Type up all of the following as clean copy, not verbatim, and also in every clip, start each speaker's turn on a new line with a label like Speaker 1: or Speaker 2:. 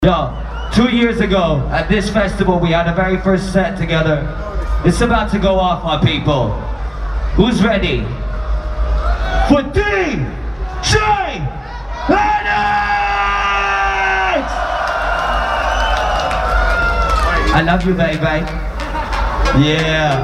Speaker 1: Yo, 2 years ago at this festival we had a very first set together. It's about to go off, my people. Who's ready? For DJ Lennox! I love you, baby. Yeah.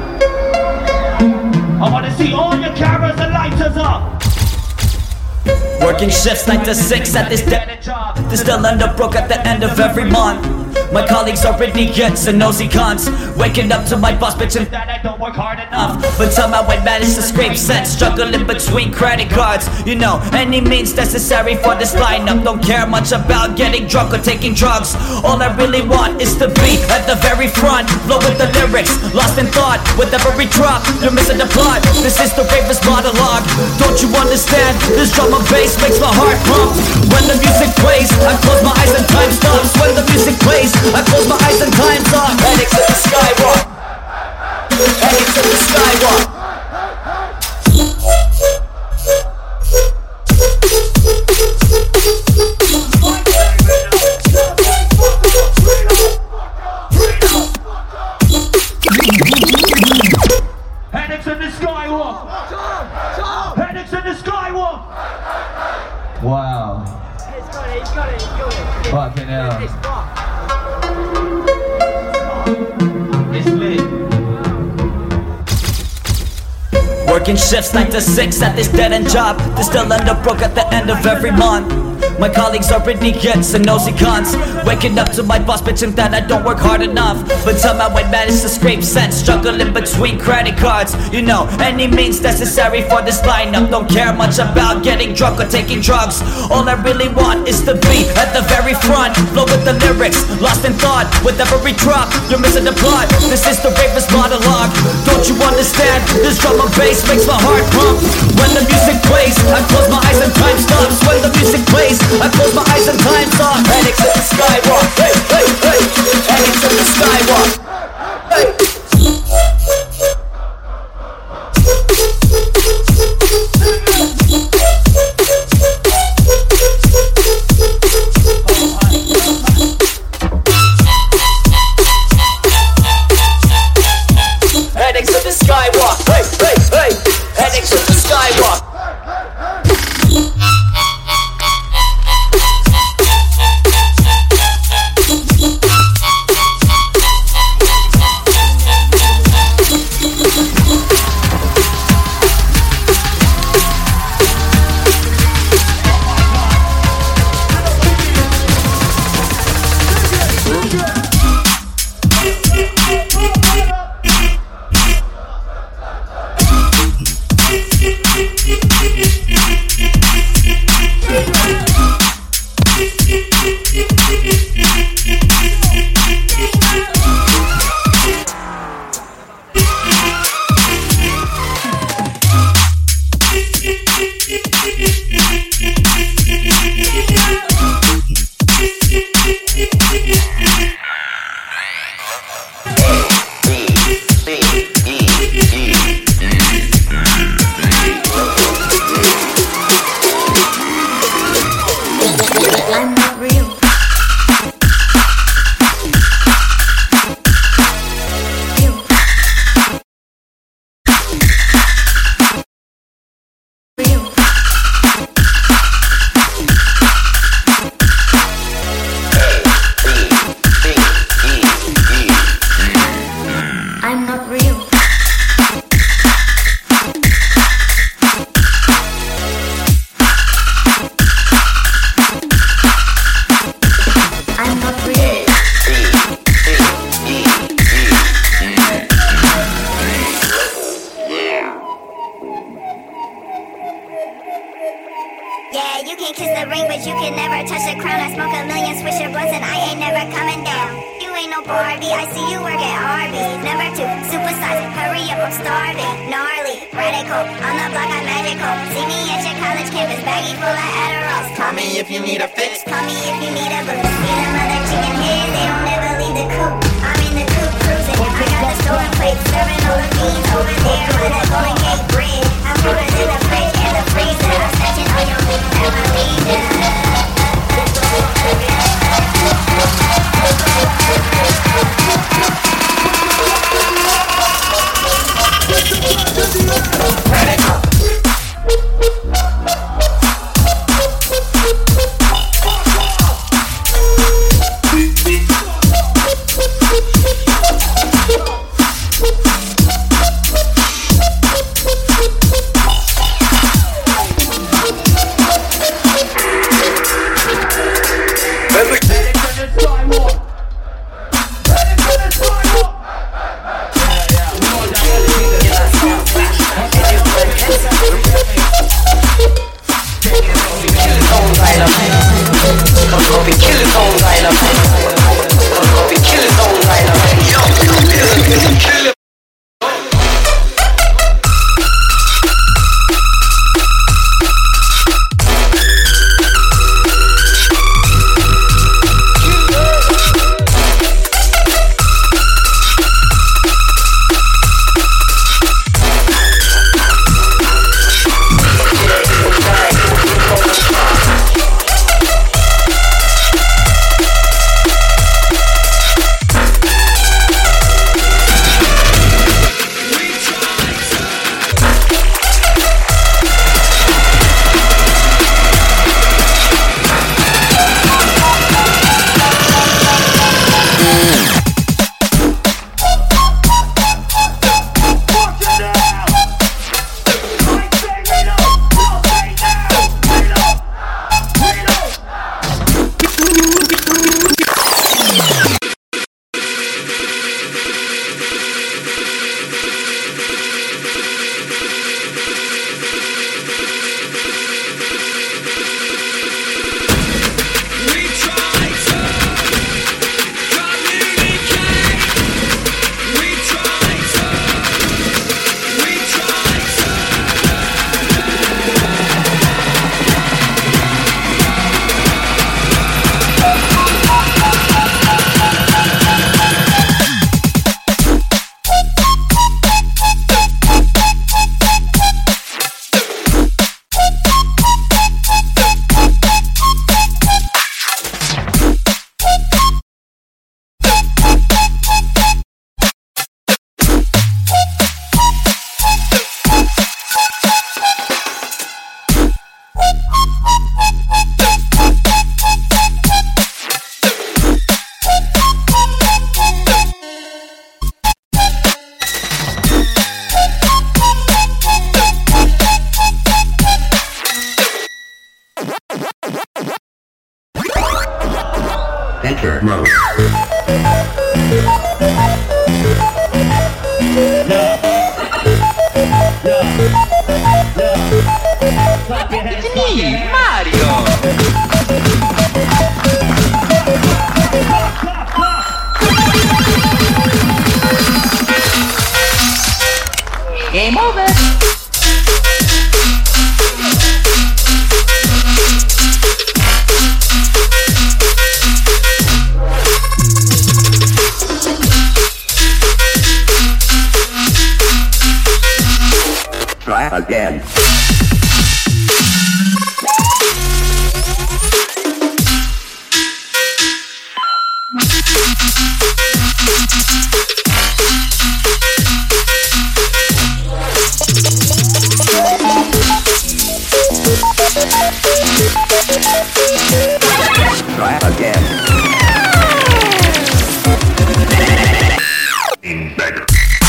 Speaker 1: I want to see all your cameras and lighters up.
Speaker 2: Working shifts 9 to 6 at this dead job. They still end up broke at the end of every month. My colleagues are idiots and nosy cunts. Waking up to my boss bitching that I don't work hard enough, but somehow I manage to scrape cents, struggling between credit cards. You know, any means necessary for this lineup. Don't care much about getting drunk or taking drugs. All I really want is to be at the very front, flow with the lyrics, lost in thought. With every drop, you're missing the plot. This is the rapist monologue. Don't you understand? This drum and bass makes my heart pump. When the music plays, I close my eyes and time stops. When the music plays, I close my eyes and time stops. Heading to the skywalk. Heading to the skywalk.
Speaker 1: Heading to the skywalk. Heading to the skywalk. Wow.
Speaker 3: He's got it.
Speaker 1: Fucking hell. It's lit.
Speaker 2: Working shifts 9 to 6 at this dead-end job. They still end up broke at the end of every month. My colleagues are idiots and nosy cunts. Waking up to my boss bitching that I don't work hard enough, but somehow I manage to scrape cents, struggling between credit cards. You know, any means necessary for this lineup. Don't care much about getting drunk or taking drugs. All I really want is to be at the very front, flow with the lyrics, lost in thought. With every drop, you're missing the plot. This is the rapist monologue. Don't you understand? This drum and bass makes my heart pump. When the music plays, I close my eyes and time stops. When the music plays, I close my eyes and time stops. Heading to the skywalk. Hey, hey, hey. Heading to the skywalk. Hey. Heading to the skywalk. Hey, hey, hey. Heading to the skywalk.
Speaker 4: Yeah, you can kiss the ring, but you can never touch the crown. I smoke a million swisher blunts and I ain't never coming down. You ain't no Barbie, I see you work at Arby's. Number 2, supersize, hurry up, I'm starving. Gnarly, radical, on the block I'm magical. See me at your college campus, baggy full of Adderalls. Call me if you need a fix, call me if you need a boost. See them other chicken heads, they don't ever leave the coop. I'm in the coop cruising, I got the store plate, serving all the beans over there by the Golden Gate Bridge. I'm colder than the fridge and the freezer. I'm snatching all your meat and my leisure.
Speaker 5: Game over.
Speaker 6: Try again. Try again. Better.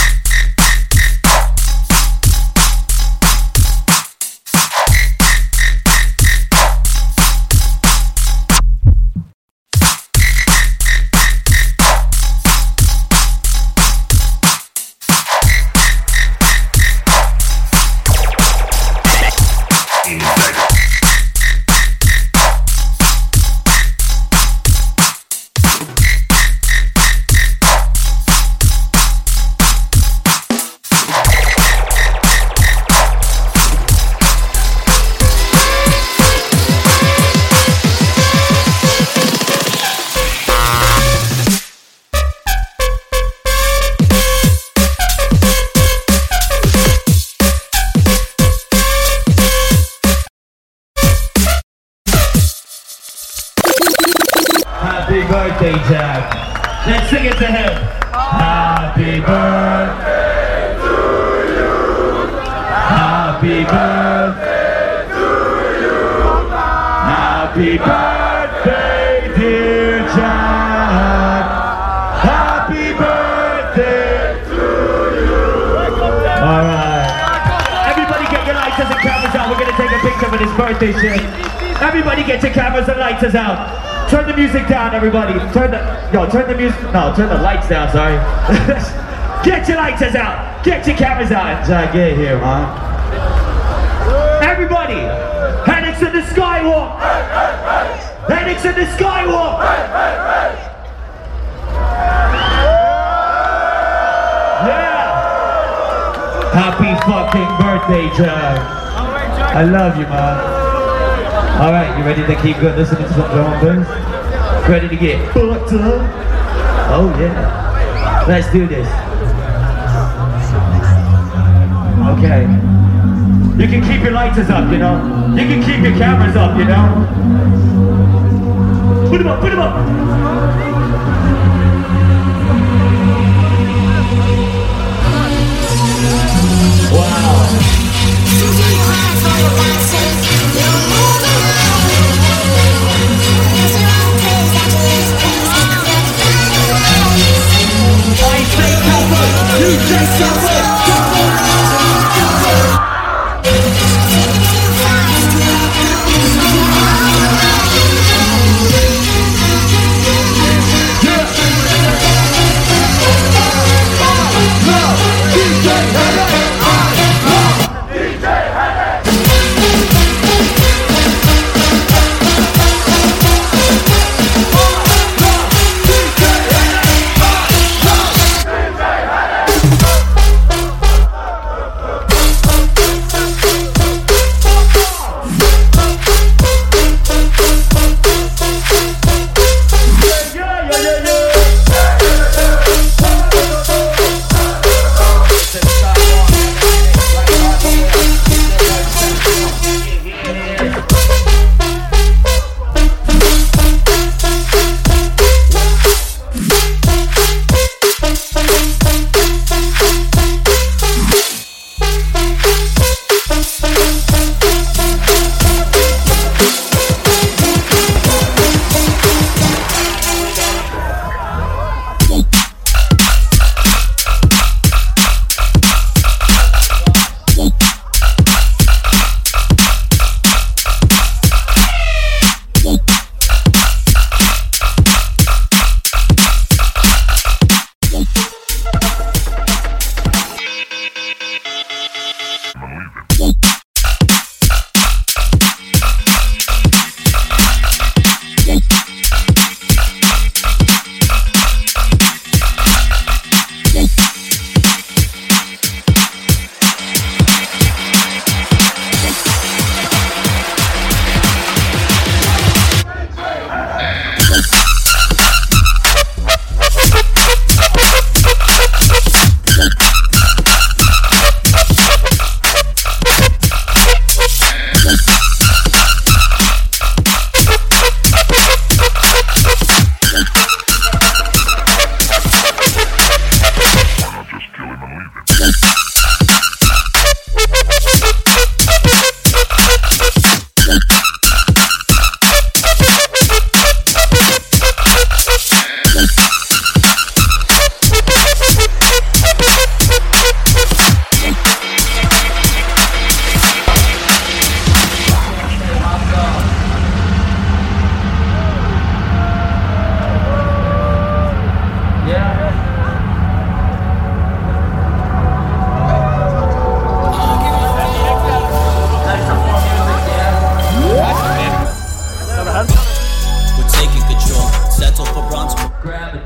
Speaker 1: Happy birthday, Jack. Let's sing it to him. Happy birthday to you. Happy birthday to you. Happy birthday, dear Jack. Happy birthday to you. All right. Everybody get your lighters and cameras out. We're going to take a picture of his birthday shit. Everybody get your cameras and lighters out. Turn the music down, everybody. Turn the lights down, sorry. Get your lighters out. Get your cameras out. Jack, get here, man. Everybody, Henix in the skywalk. Henix in the skywalk. Yeah. Happy fucking birthday, Jack. I love you, man. All right, you ready to keep good listening to some drum and bass? Ready to get fucked up? Oh yeah. Let's do this. Okay. You can keep your lighters up, you know? You can keep your cameras up, you know? Put them up, put them up! Wow.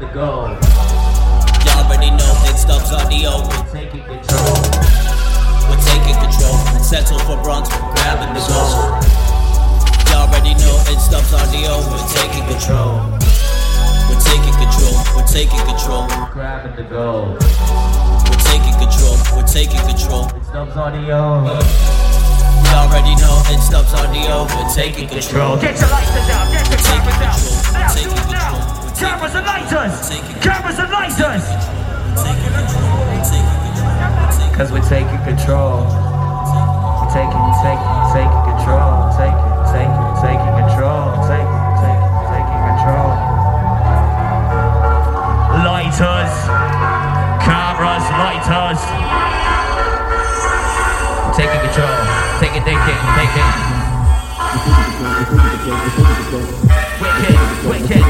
Speaker 1: the goal.
Speaker 2: Y'all already know that Stubbs audio.
Speaker 1: We're taking control.
Speaker 2: We're taking control. Settle for bronze, we're grabbing the gold. Y'all already know it's Stubbs audio. We're taking control. We're taking control. We're taking control.
Speaker 1: Grabbing the goal.
Speaker 2: We're taking control. We're taking control.
Speaker 1: It's Stubbs audio.
Speaker 2: Y'all already know it's Stubbs audio. We're taking control.
Speaker 1: Get your lighters out. Get your cameras out.
Speaker 2: We're
Speaker 1: Out
Speaker 2: taking
Speaker 1: now.
Speaker 2: control.
Speaker 1: Cameras and lighters. Cameras and lighters. Cause we're taking control. We're taking control. Taking control. Taking control. Lighters. Cameras, lighters. Taking control. Take it. Wicked.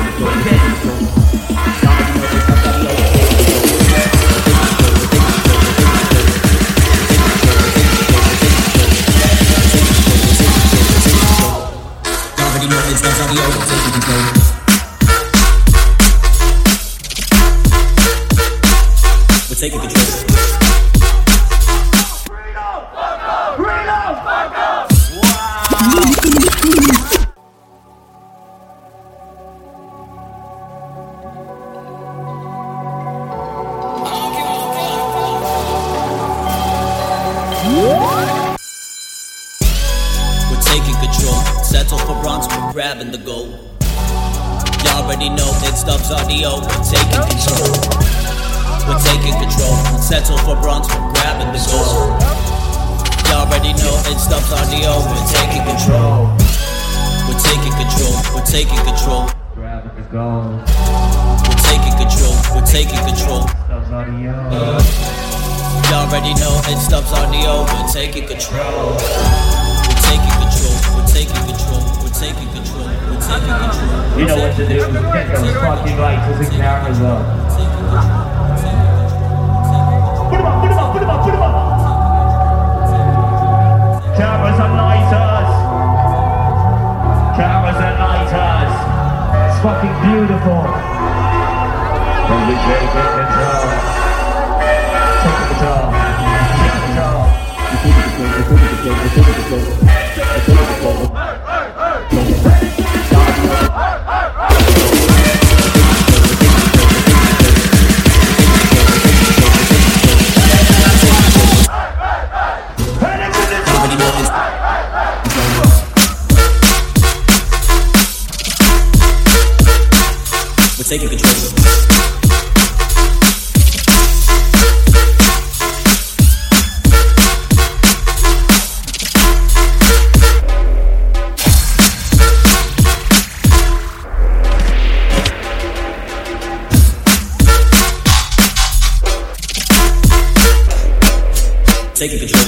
Speaker 2: Already know it's Stubbs audio. We're taking control. We're taking control. Settle for bronze, we're grabbing the gold. Y'all already know it's Stubbs audio. We're taking control. We're taking control. Settle for bronze, we're grabbing the gold. Y'all already know it's Stubbs audio. We're taking control. We're taking control. We're taking control.
Speaker 1: Grabbing the gold.
Speaker 2: We're taking control. We're taking control.
Speaker 1: Stubbs audio.
Speaker 2: Y'all already know it's Stubbs audio. We're taking control. We're taking control. We're taking control. We're taking control. We're taking control.
Speaker 1: You know what to do. Get those fucking lighters and cameras up. Put them up. Cameras and lighters. It's fucking beautiful. And we take control. Take control.
Speaker 2: We're taking control. Taking control.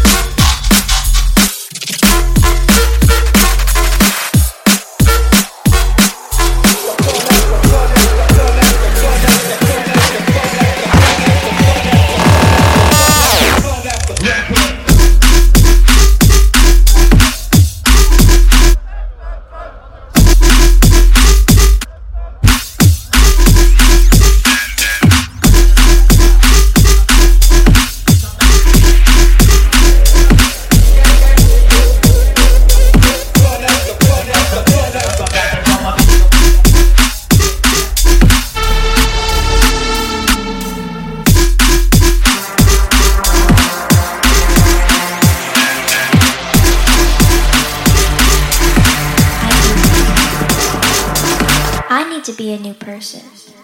Speaker 5: To be a new person.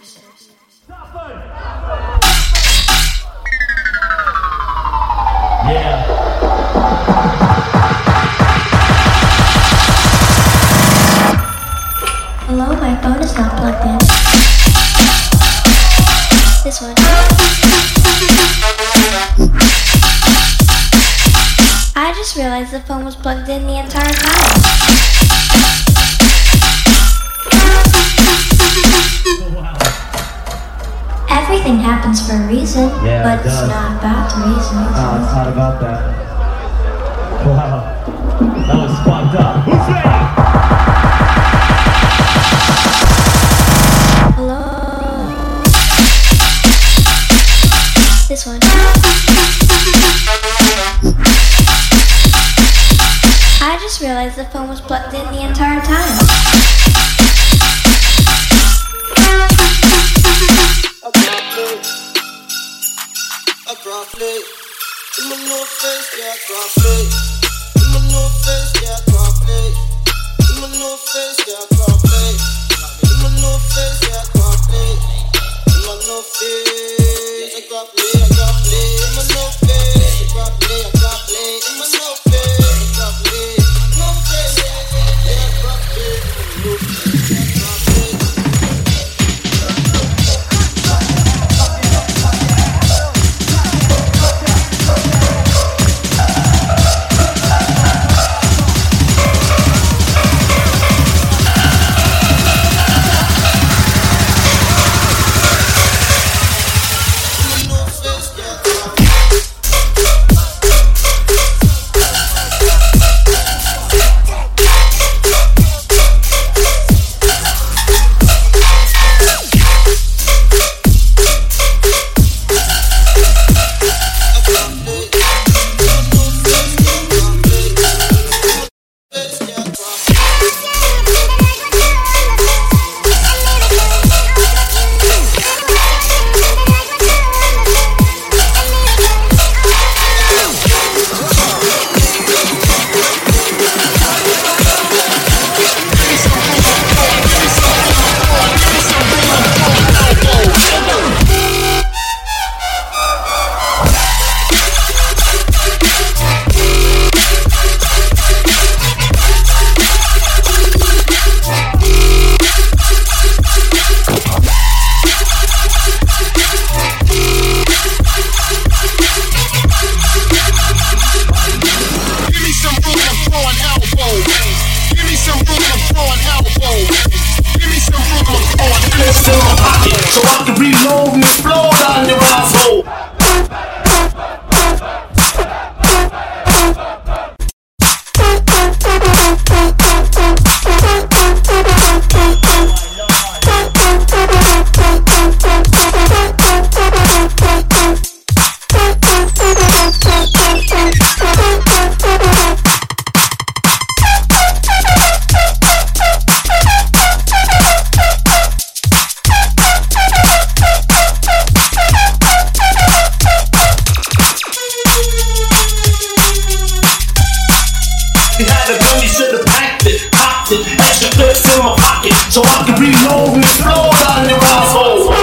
Speaker 1: Yeah.
Speaker 5: Hello, my phone is not plugged in. This one. I just realized the phone was plugged in the entire time. Everything happens for a reason, but it's not about the reason.
Speaker 1: No, it's not about that. Wow. That was fucked up. Who's ready?
Speaker 5: Hello? This one. I just realized the phone was plugged in the entire time.
Speaker 7: Abruptly, in my new face, yeah, abruptly. In my new face, yeah, abruptly. In my new face, yeah, abruptly. In my new face, yeah, abruptly. In my new face, abruptly, abruptly. In my new face, abruptly, abruptly. In my new face, abruptly. No face, yeah, abruptly. In my new face, yeah, abruptly.
Speaker 8: So I can reload and explode on your asshole.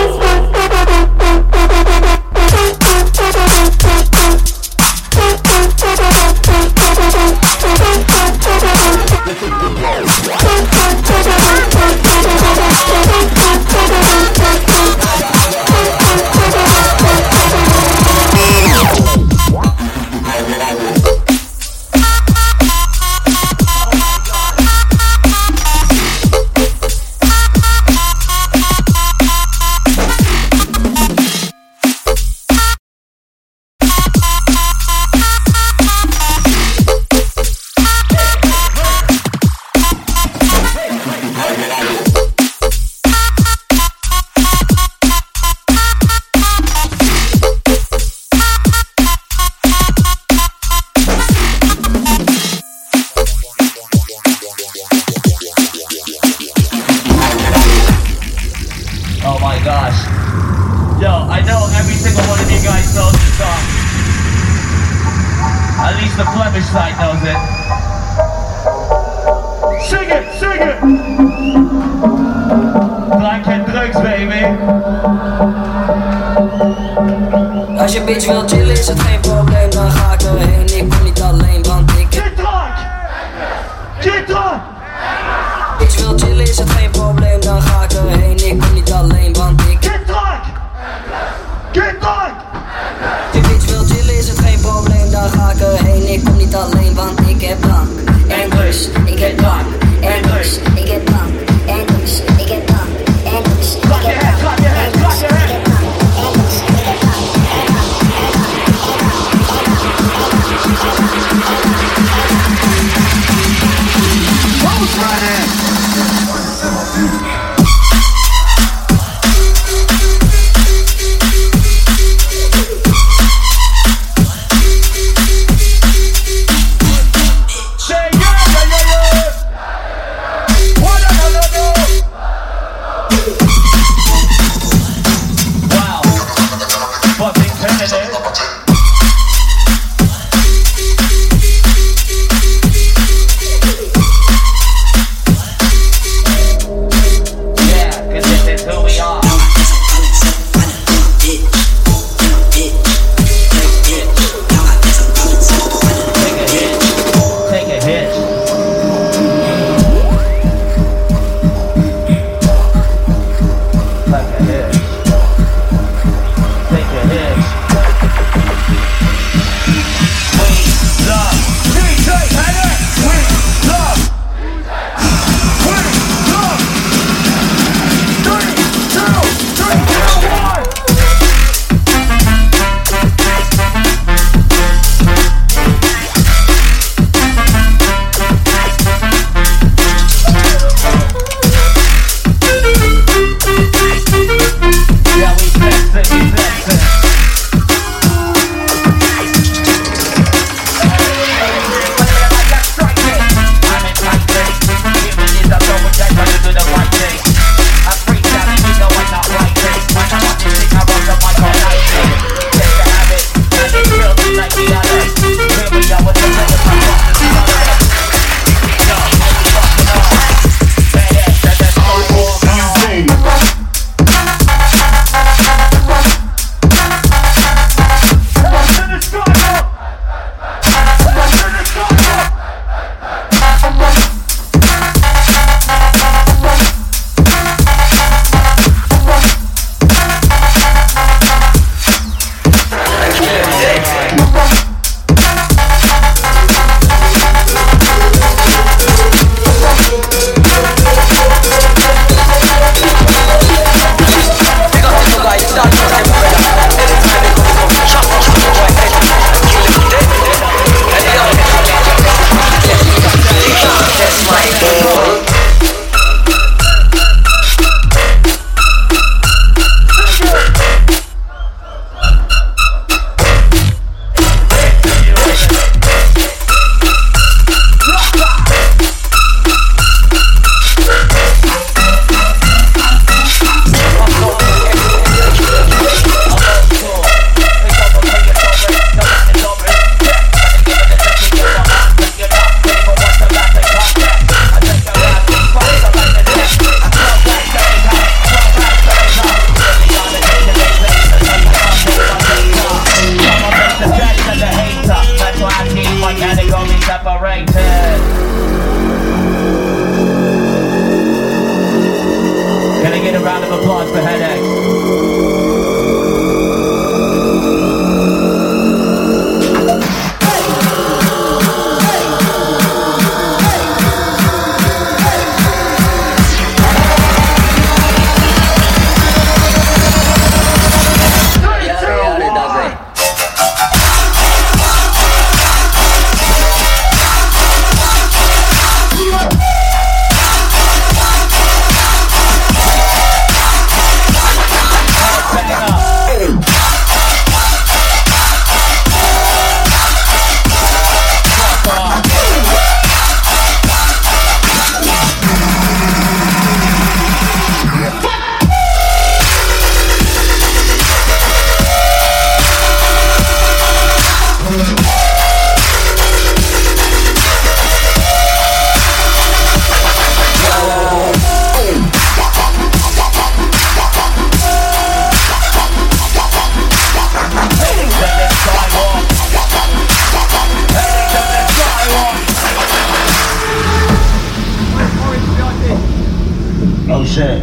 Speaker 1: Oh my gosh. Yo, I know every single one of you guys knows this song. At least the Flemish side knows it. Sing it, sing it! Drank en drugs, baby.
Speaker 9: Als je bitch wil chillen is het geen probleem, dan ga ik erheen. Ik kom niet alleen, want ik
Speaker 1: Get drunk! Get drunk!
Speaker 9: Bitch wil chillen is het geen probleem, dan ga ik erheen. Ik kom niet alleen, want ik
Speaker 1: Get drunk! Get drunk!
Speaker 9: Je bitch wil chillen is het geen probleem, dan ga ik erheen. Ik kom niet alleen, want ik heb drank en drugs. Ik heb drank en drugs. Ik heb drank en drugs. Ik heb drank en drugs.
Speaker 1: Clap your hands, clap your hands, clap your hands! Who's running?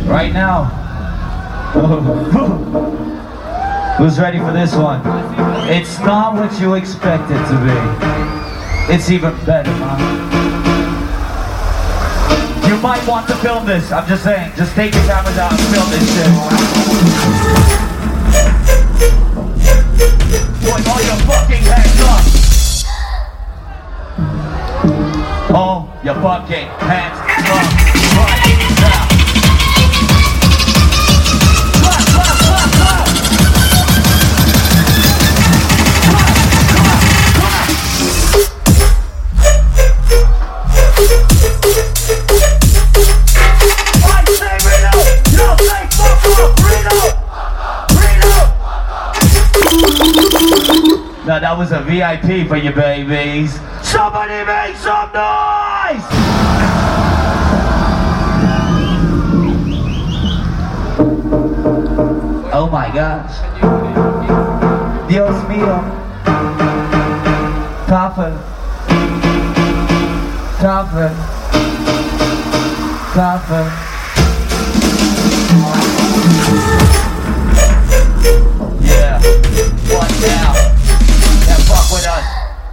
Speaker 1: Right now. Who's ready for this one? It's not what you expect it to be. It's even better, man. You might want to film this. I'm just saying. Just take your cameras out and film this shit. Put all your fucking hands up. All your fucking hands up. Right now. Now that was a VIP for you babies. Somebody make some noise! Oh my gosh. Dios mío. Coffin. Coffin. Coffin. Yeah. Watch out. Fuck with us.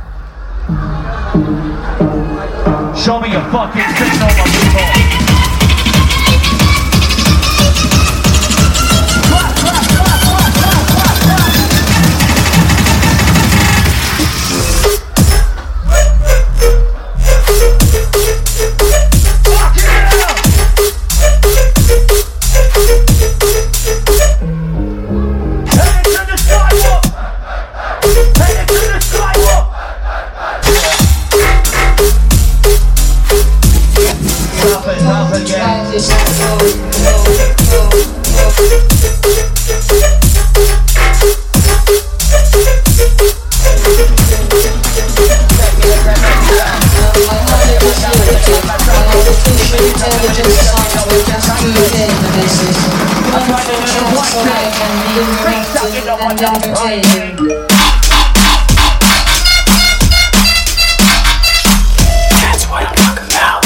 Speaker 1: Show me your fucking signal, my people.
Speaker 10: That's what I'm talking about.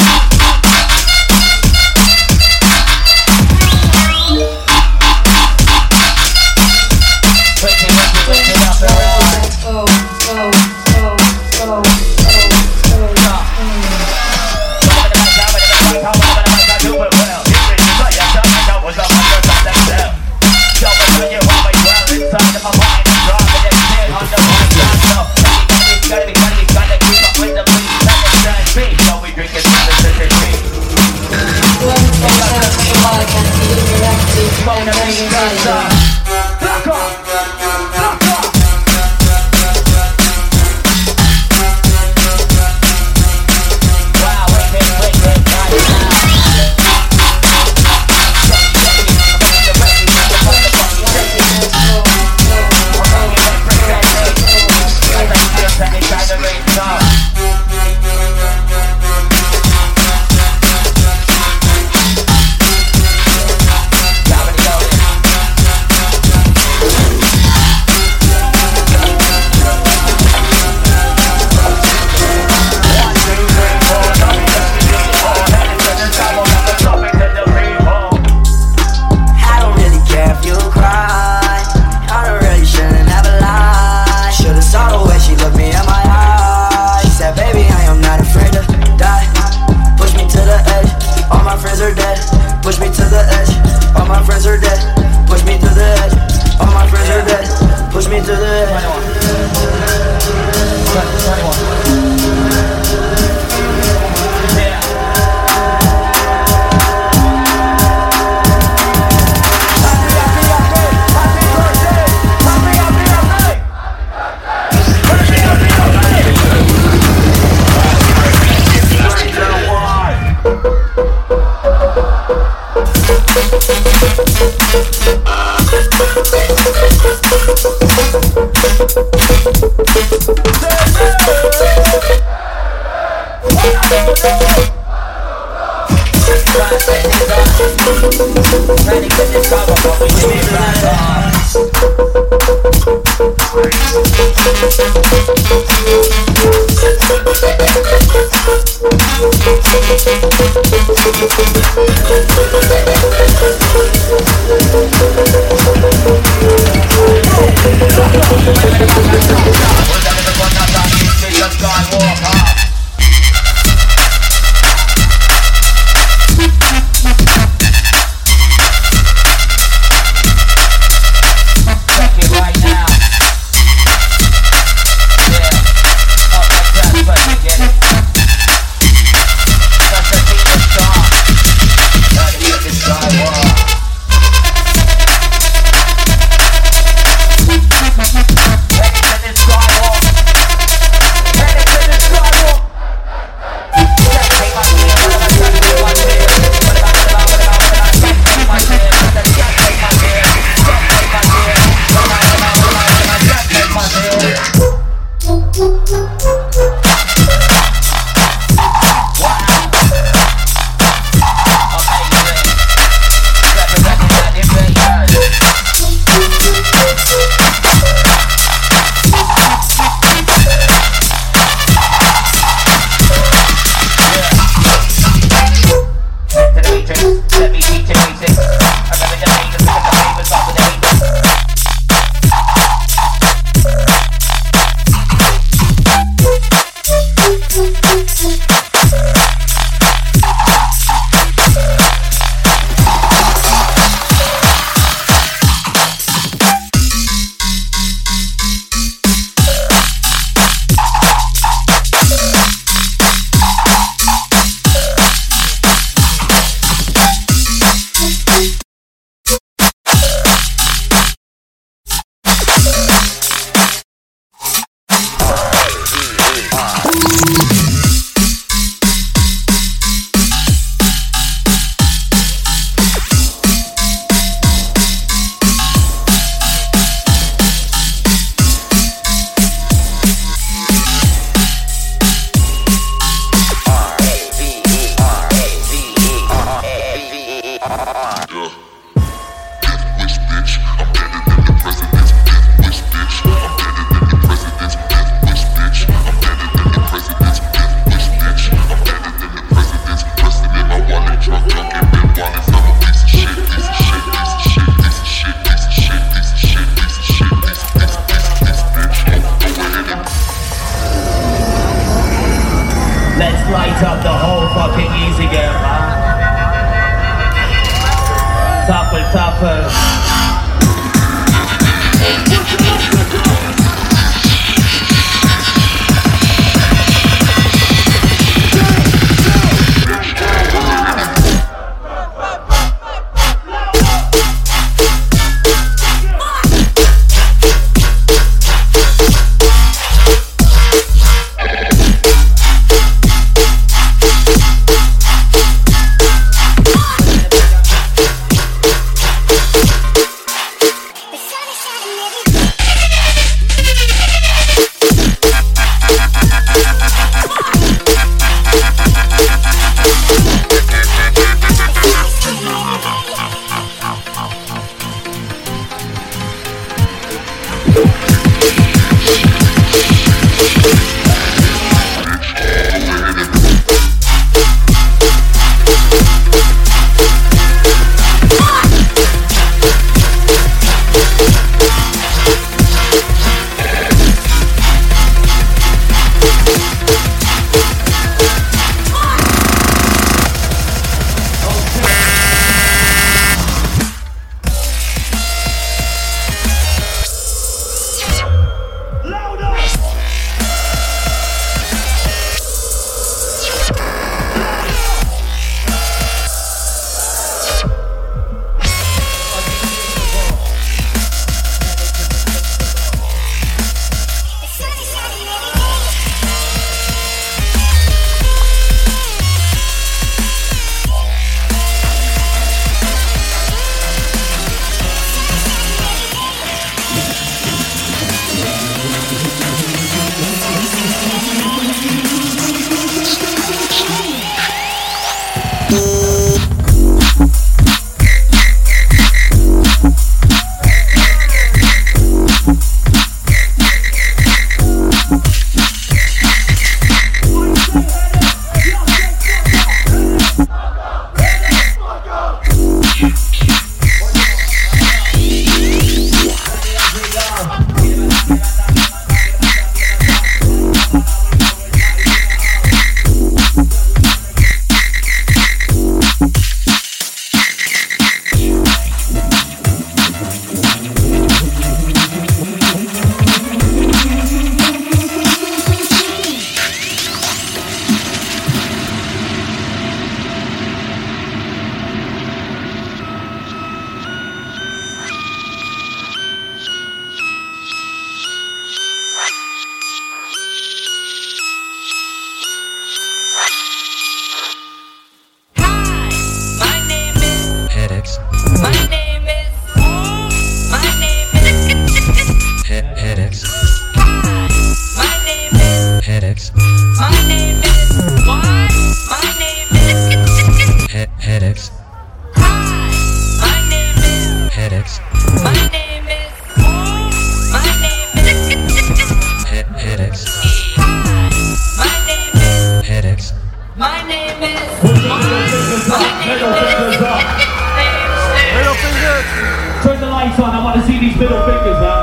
Speaker 1: Middle fingers up. Middle fingers. Turn the lights on. I want to see these middle fingers, man.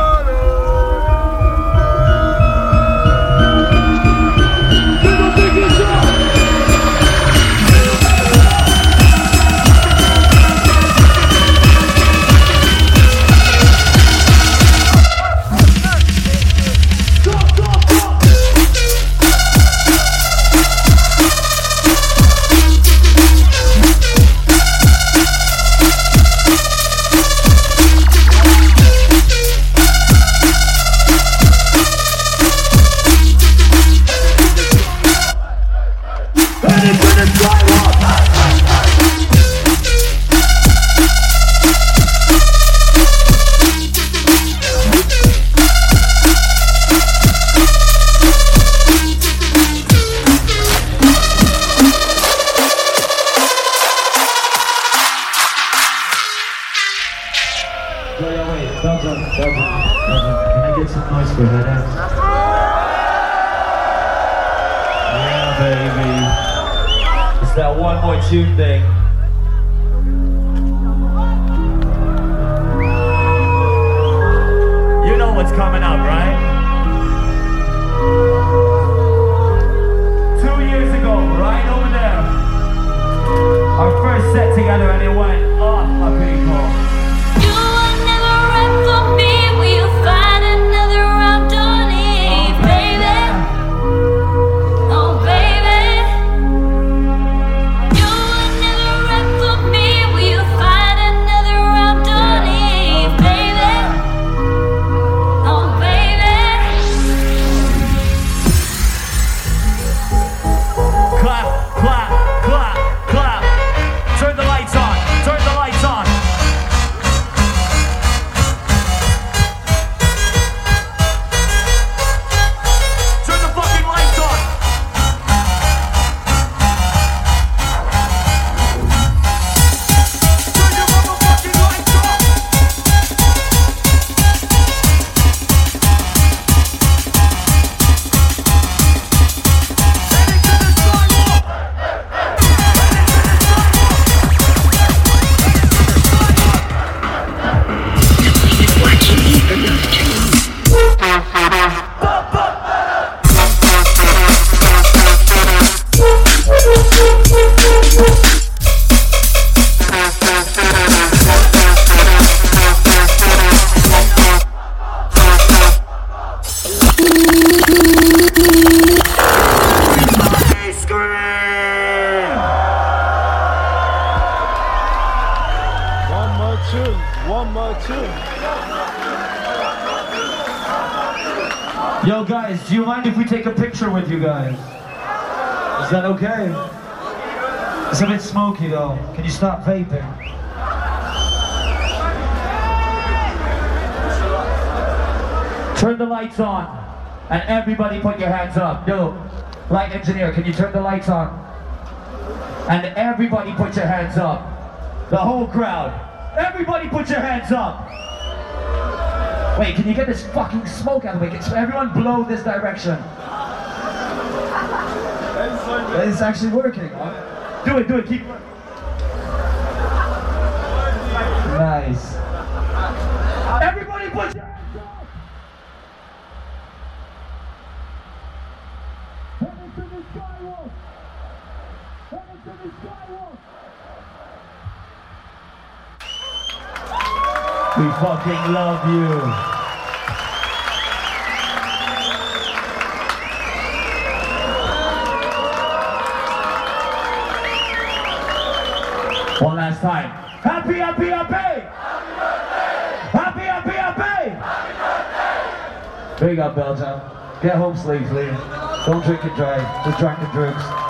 Speaker 1: Middle fingers up. Tune thing. You know what's coming up, right? 2 years ago, right over there, our first set together and it went off a people.
Speaker 11: You will never run for me. Will you find another round on it, baby? Oh, baby.
Speaker 1: Yo guys, do you mind if we take a picture with you guys? Is that okay? It's a bit smoky though. Can you stop vaping? Turn the lights on and everybody put your hands up. Yo, light engineer, can you turn the lights on? And everybody put your hands up. The whole crowd. Everybody put your hands up. Wait, can you get this fucking smoke out of the way? Can everyone blow this direction? It's actually working, huh? Do it, keep working. Nice. Everybody put your hands up! Heaven to the skywalk! Heaven to the skywalk! We fucking love you. One last time. Happy, happy, happy! Happy, happy, happy! Big up, Belgium. Get home safely. Don't drink and drive. Just drink and drugs.